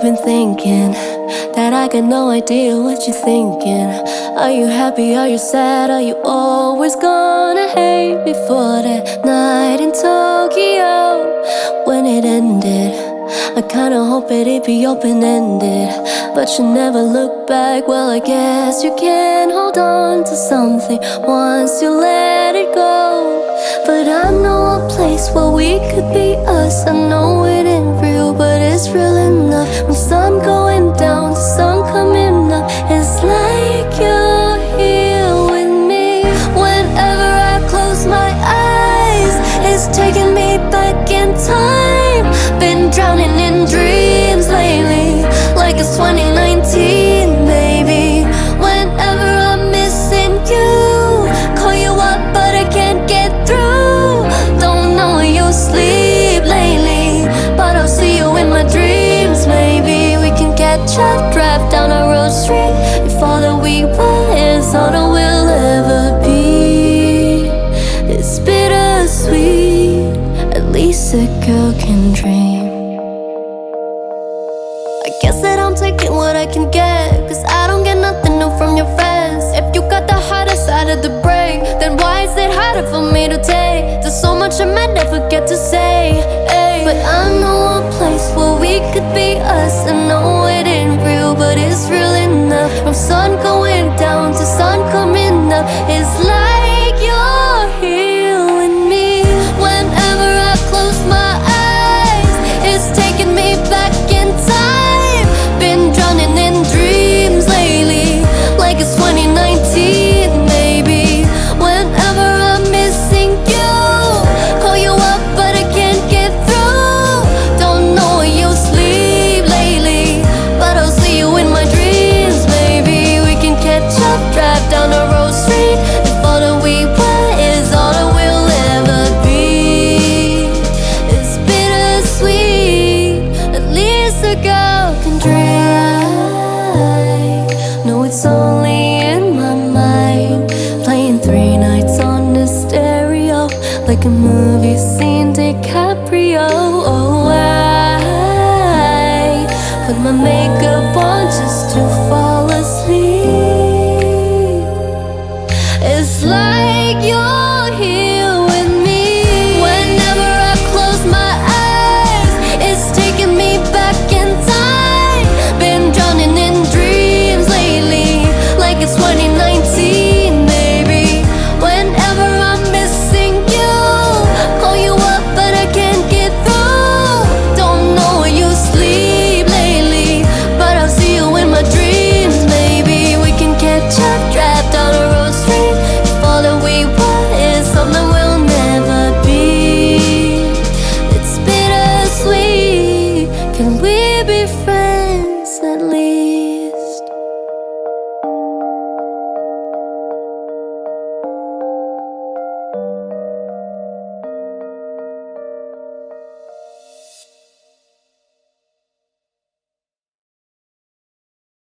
I've been thinking that I got no idea what you're thinking. Are you happy, are you sad, are you always gonna hate me for that night in Tokyo? When it ended, I kinda hoped it'd be open-ended, but you never look back. Well, I guess you can hold on to something once you let it go. But I know a place where we could be us. I know it ain't real, but it's real enough. When sun going down, the sun coming up, it's like you're here with me. Whenever I close my eyes, it's taking me back in time. Been drowning in dreams lately, like it's 2019, baby. Whenever I'm missing you, call you up but I can't get through. Don't know you sleep lately, but I'll see you in my dreams. Maybe we can catch up, drive down a road street. If all that we want is all that we'll ever be, it's bittersweet. At least a girl can dream. I guess that I'm taking what I can get, cause I don't get nothing new from your friends. If you got the harder side of the brain, then why is it harder for me to take? There's so much I might never get to say, ay. But I know a place where we could be us. I know it ain't real, but it's real enough. From sun going down to sun coming up, it's like you're here with me. Whenever I close my eyes, it's taking me back in time. Been drowning in dreams lately, like it's 2019, maybe. Whenever I'm missing you, call you up but I can't get through. Don't know where you sleep lately, but I'll see you in my dreams. Maybe we can catch up, drive down the road street. If all that we want is all that we'll ever be, it's bittersweet. At least a girl can dream. I know it's all